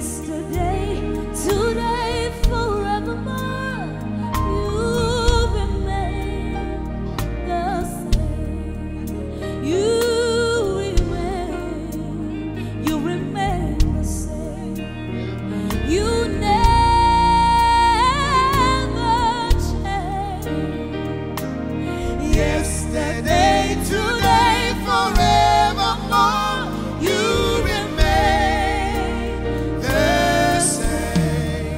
Yesterday, today, forevermore, you remain the same. You remain the same. You never change. Yesterday, today, forevermore, you remain the same.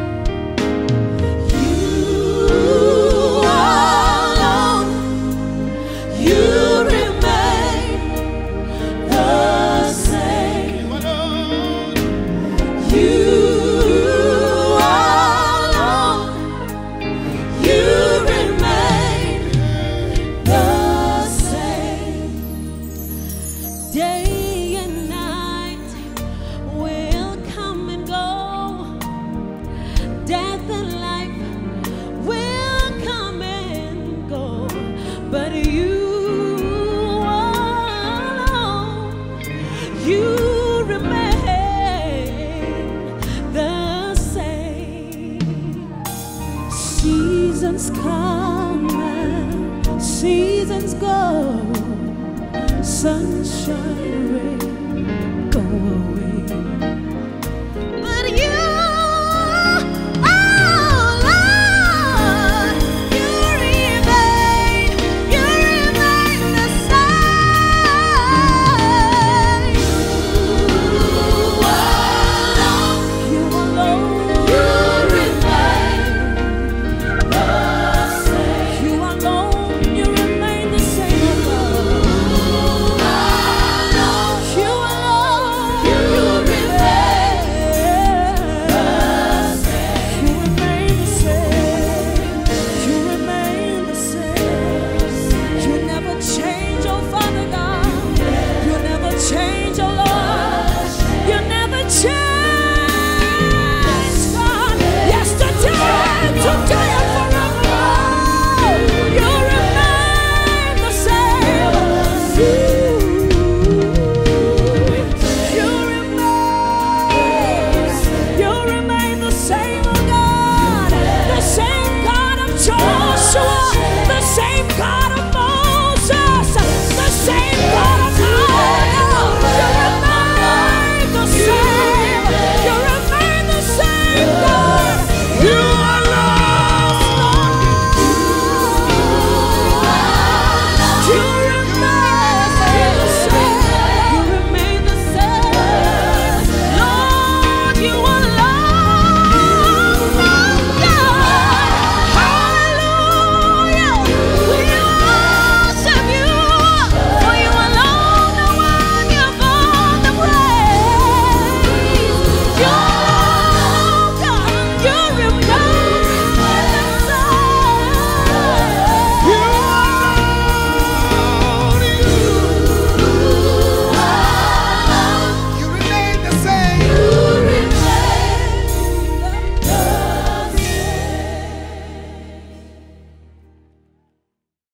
You alone, you remain the same. You alone, you remain the same. Day and night will come and go. Death and life will come and go. But you alone, you remain the same. Seasons come and seasons go. Sunshine, rain,